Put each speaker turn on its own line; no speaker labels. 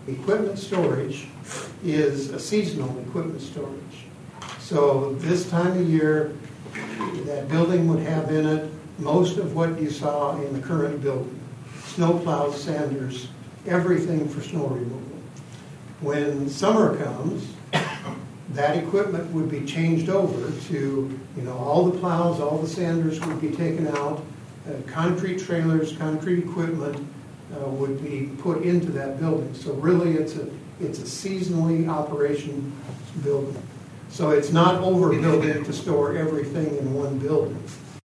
Equipment storage is a seasonal equipment storage. So this time of year, that building would have in it most of what you saw in the current building. Snow plows, sanders, everything for snow removal. When summer comes, that equipment would be changed over to, all the plows, all the sanders would be taken out, concrete trailers, concrete equipment would be put into that building. So really it's a seasonally operation building. So it's not overbuilding to store everything in one building.